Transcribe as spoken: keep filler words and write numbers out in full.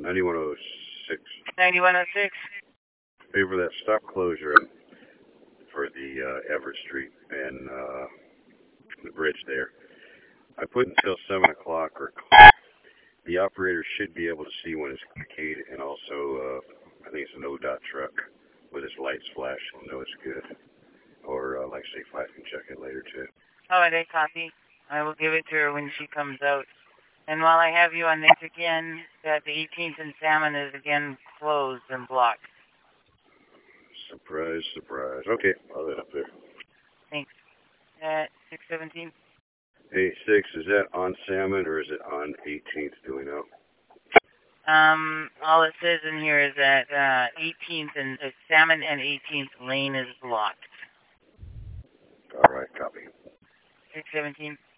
ninety-one oh six. ninety-one oh six. Favor that stop closure for the uh, Everett Street and uh, the bridge there. I put until seven o'clock or the operator should be able to see when it's Kincaid, and also uh, I think it's an O D O T truck with its lights flash. He'll know it's good. Or uh, like say five can check it later too. All right, I copy. I will give it to her when she comes out. And while I have you on this again, that the eighteenth and Salmon is again closed and blocked. Surprise, surprise. Okay, I'll head up there. Thanks. At six seventeen. Hey, six, is that on Salmon or is it on eighteenth? Do we know? Um, all it says in here is that uh, eighteenth and uh, Salmon and eighteenth lane is blocked. All right, copy. six seventeen.